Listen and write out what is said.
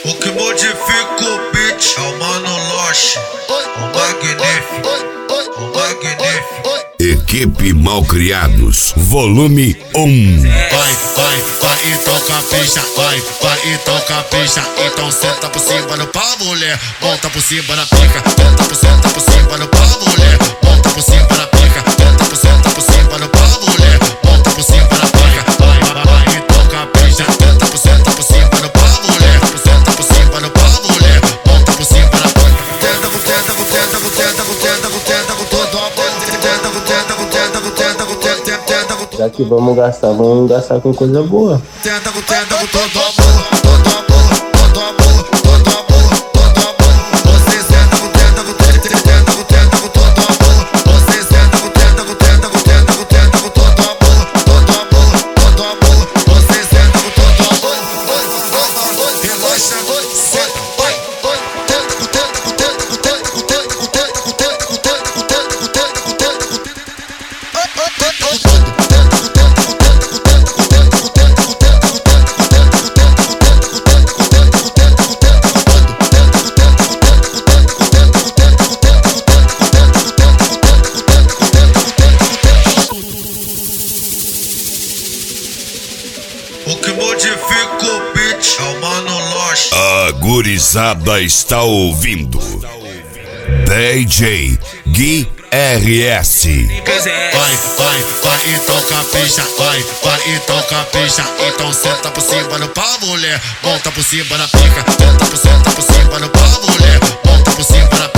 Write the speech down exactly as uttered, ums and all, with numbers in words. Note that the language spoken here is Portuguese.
O que modifica o beat é o Mano Loche, o magnífico, o magnífico. Equipe Malcriados, volume um. Vai, vai, vai, então capricha, vai, vai, então capricha. Então senta por cima no pau, mulher, monta por cima na pica. Senta por senta por cima no pau, mulher, monta por cima na pica. Senta por senta por cima no pau, mulher, monta por cima na pica. Vai, vai, vai, então capricha. Senta por senta por cima no pau, mulher, senta por cima no pau, mulher, monta por cima na pica. Tenta, tenta, tenta, tenta, tenta, tenta com todo amor. Tenta, tenta, tenta, tenta, tenta, tenta com. Já que vamos gastar, vamos gastar com coisa boa. Tenta, tenta com todo amor, todo amor, todo amor, todo amor, todo amor. Você senta com tenta, com tenta, tenta com tenta com todo amor. Você senta com tenta, com tenta, com tenta, com tenta com todo amor, todo amor, todo amor. Você senta com todo amor. Relaxa, senta, vai, vai. Tenta com tenta, com tenta, com tenta, com tenta, com tenta, com tenta, com tenta, com tenta, com tenta, com tenta, com tenta. O que modifica o beat é o Mano Loche. A gurizada está ouvindo D J Gui R S. Vai, vai, vai, então capricha, vai, vai, então capricha. Então senta por cima no pau, mulher, monta por cima na pica. Senta por senta por cima no pau, mulher, monta por cima na pica.